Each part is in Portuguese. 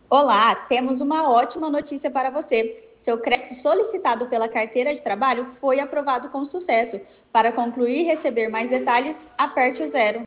Olá, temos uma ótima notícia para você. Seu crédito solicitado pela carteira de trabalho foi aprovado com sucesso. Para concluir e receber mais detalhes, aperte o zero.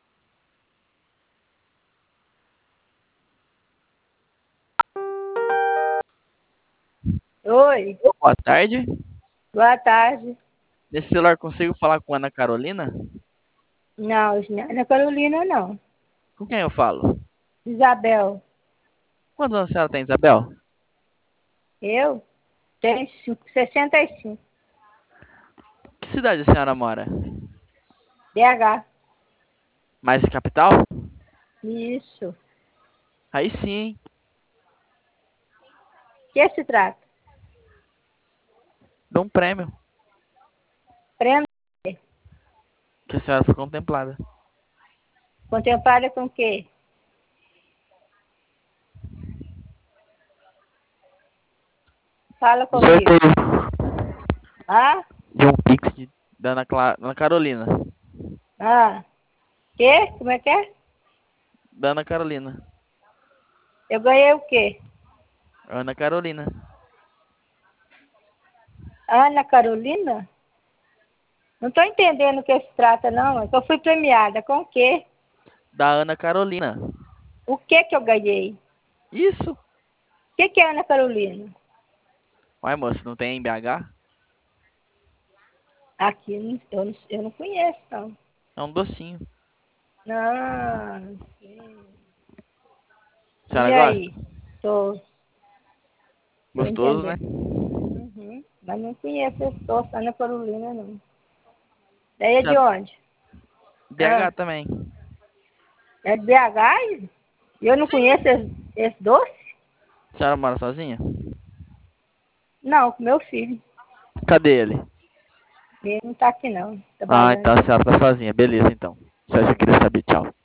Oi, Boa tarde. boa tarde. Nesse celular consigo falar com a Ana Carolina? Não, Ana Carolina não. Com quem eu falo? Isabel, Quantos anos a senhora tem, Isabel? eu tenho 65. Que cidade a senhora mora? BH. Mais capital? Isso. Aí sim, hein? Que se trata? Dá um prêmio Prêmio que a senhora foi contemplada. contemplada com o quê? Fala O comigo. sorteio Ah? de um Pix da Ana Carolina. Ah? Que? Como é que é? Da Ana Carolina. Eu ganhei o quê? Ana Carolina. Ana Carolina? Não estou entendendo o que se trata, não. É que eu fui premiada com o quê? Da Ana Carolina. O que eu ganhei? O Isso. que é Ana Carolina? Uai, moço, não tem em BH? Aqui eu não conheço, não. É um docinho. Não, sim. A E senhora gosta? aí? Tô Gostoso, né? entendendo. Uhum. Mas não conheço esse doce, Ana Carolina, não. Daí é de onde? Ah, BH também. é de BH? E eu não Sim. conheço esse doce? A senhora mora sozinha? Não, com meu filho. Cadê ele? Ele não tá aqui, não, Ah, então trabalhando. a senhora tá sozinha. Beleza, então. Só isso que eu queria saber. Tchau.